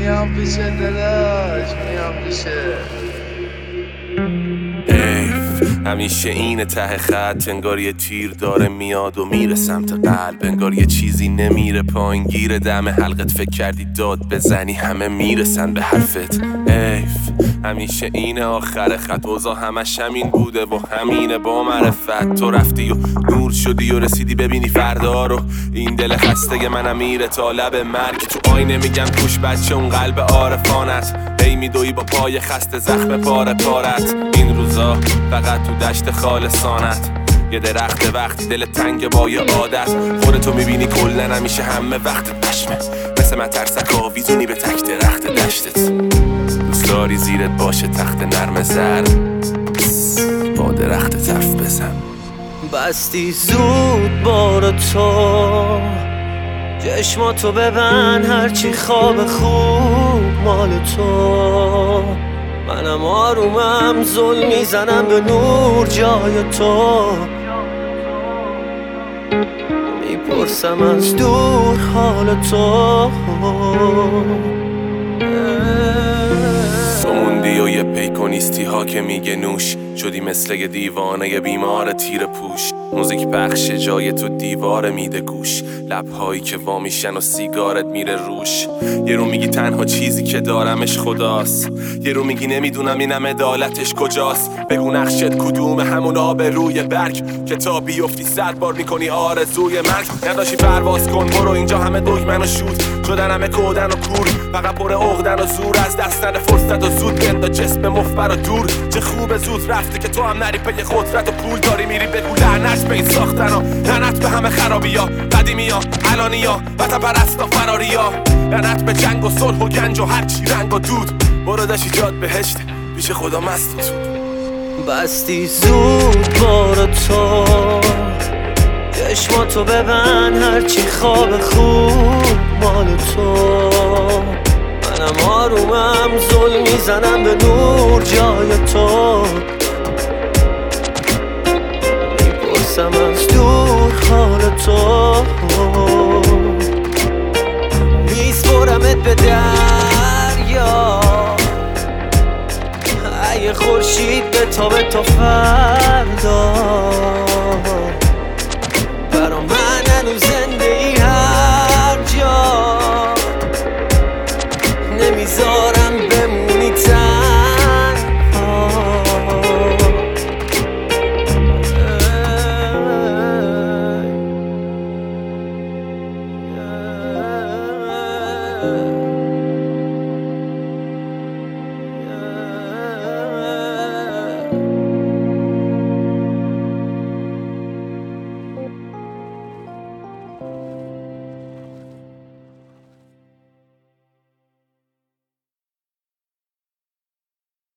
میام پیشه داداش، میام پیشه. همیشه این ته خط انگار یه تیر داره میاد و میره سمت قلب، انگار یه چیزی نمیره پایین گیره دم حلقت. فکر کردی داد بزنی همه میرسن به حرفت. همیشه این آخر خط، اوضاع همش همین بوده و همینه با معرفت. تو رفتی و نور شدی و رسیدی ببینی فردا رو. این دل خسته منم میره تا لب مرگ. تو آینه میگم کوش بچه اون قلب عارفانت، هی میدوی با پای خسته زخم پاره پارت. این روزا فقط تو دشت خالصانت، یه درخت وقتی دل تنگ با یه عادت. خودتو میبینی کلن همیشه همه وقت پشمه، مثل من ترسک آویزونی به تک درخت دشتت. دوست داری زیرت باشه تخت نرم زر، با درخت حرف بزن. بستی زود بار تو، چشماتو ببند هرچی خواب خوب مال تو. منم آرومم زل میزنم به نور جای تو. میپرسم از دور حال تو. تو موندی و یه پیکونیستی ها که میگه نوش شدی، مثل یه دیوانه یه بیمار تیر پوش. موزیک پخش جای تو دیواره میده گوش، لبهایی که وامیشن و سیگارت میره روش. یه رو میگی تنها چیزی که دارمش خداست، یه رو میگی نمیدونم اینم عدالتش کجاست. بگو نقشت کدوم همون آب روی برگ که تا بیفتی 100 بار میکنی آرزوی مرگ. نداشی پرواز کن برو، اینجا همه دگمن و شود شدن، همه کودن و کور، فقط پر عقدن و زور. از دست نده فرصت و زود بندا جسم مخبر و دور. چه خوب زود رفته که تو هم نری پی قدرت و پول داری میری. بگو لعنت به این ساختن ها، لعنت به همه خرابی ها، قدیمی ها، الانی ها، وطن پرستا فراری ها. لعنت به جنگ و صلح و گنج و هرچی رنگ و دود. برو داشی جاد بهشت پیش خدا مست و سود. بستی زود بار تو، چشماتو ببند هرچی خواب خوب مال تو. منم آرومم زل میزنم به نور جای تو.